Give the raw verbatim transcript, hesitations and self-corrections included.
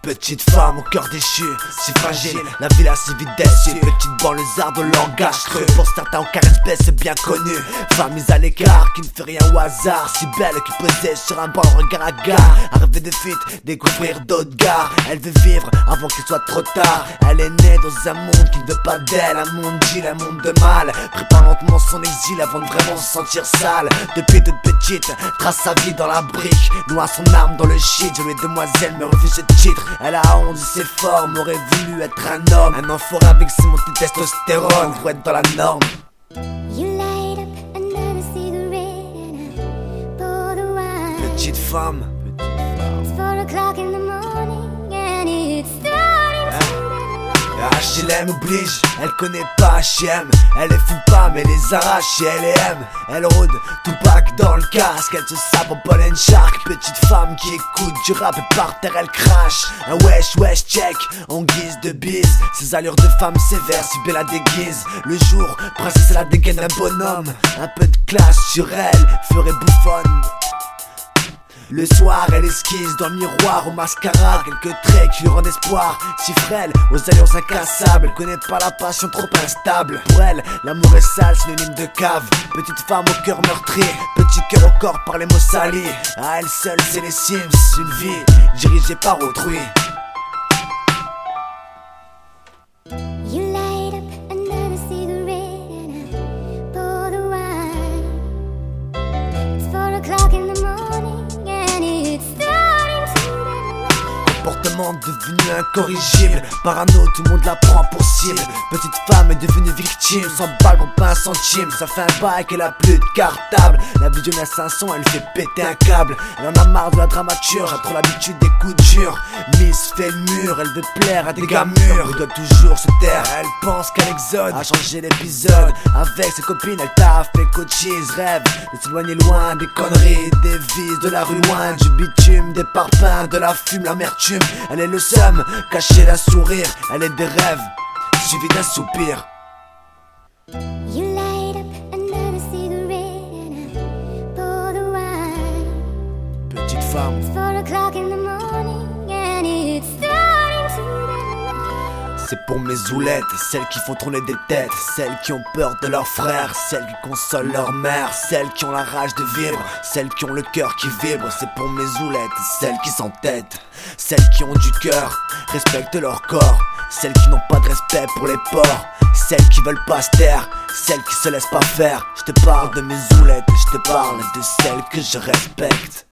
Petite femme au cœur déchu, si fragile, la ville a si vite déçue. Petite banlieusarde au langage creux, pour certains aucun respect c'est bien connu. Femme mise à l'écart, qui ne fait rien au hasard, si belle qui posait sur un banc le regard à gare. À rêver de fuite, découvrir d'autres gares. Elle veut vivre avant qu'il soit trop tard. Elle est née dans un monde qui ne veut pas d'elle, un monde d'île, un monde de mal. Prépare lentement son exil avant de vraiment se sentir sale. Depuis toute petite, trace sa vie dans la brique, noie son âme dans le shit. Jolie demoiselle me refuse ce titre. Elle a honte de ses formes, aurait voulu être un homme. Un enfoiré avec ses montées de testostérone pour être dans la norme. You light up another cigarette and I pour the wine. Petite femme, It's four o'clock in the morning and it's starting to H L M oblige, elle connaît pas H M. Elle les fout pas mais les arrache et elle les aime. Elle rôde tout back dans le casque, elle se sape en pollen shark. Petite femme qui écoute du rap et par terre elle crache. Un wesh wesh check en guise de bise. Ses allures de femme sévère, si belle la déguise. Le jour, princesse elle la dégaine d'un bonhomme. Un peu de classe sur elle, ferait bouffonne. Le soir, elle esquisse dans le miroir au mascara quelques traits qui lui rendent espoir. Si frêle, aux alliances incassables, elle connaît pas la passion trop instable. Pour elle, l'amour est sale, synonyme de cave. Petite femme au cœur meurtri, petit cœur au corps par les mots salis. À elle seule, c'est les Sims, une vie dirigée par autrui. You light up another cigarette and I pour the wine. It's four o'clock in the morning and it's starting to Comportement devenu incorrigible, parano, tout le monde la prend pour cible. Petite femme est devenue victime, cent balles pour pas un centime. Ça fait un bail qu'elle a plus de cartable. La vie d'une assassin, elle fait péter un câble. Elle en a marre de la dramature, j'ai trop l'habitude des coups durs. Miss fait le mur, elle veut plaire à des gars mûrs. Elle doit toujours se taire, elle pense qu'un exode a changé l'épisode. Avec ses copines, elle taffe et coachise, rêve de s'éloigner loin des conneries, des vices, de la rue loin du bitume, des parpaings, de la fume, l'amertume. Elle est le seum, caché d'un sourire. Elle est des rêves, suivi d'un soupir. You light up another cigarette and I pour the wine. Petite femme, It's four o'clock in the morning and it's starting to c'est pour mes zoulettes, celles qui font tourner des têtes, celles qui ont peur de leurs frères, celles qui consolent leur mère, celles qui ont la rage de vivre, celles qui ont le cœur qui vibre. C'est pour mes zoulettes, celles qui s'entêtent, celles qui ont du cœur, respectent leur corps, celles qui n'ont pas de respect pour les porcs, celles qui veulent pas se taire, celles qui se laissent pas faire. Je te parle de mes zoulettes, je te parle de celles que je respecte.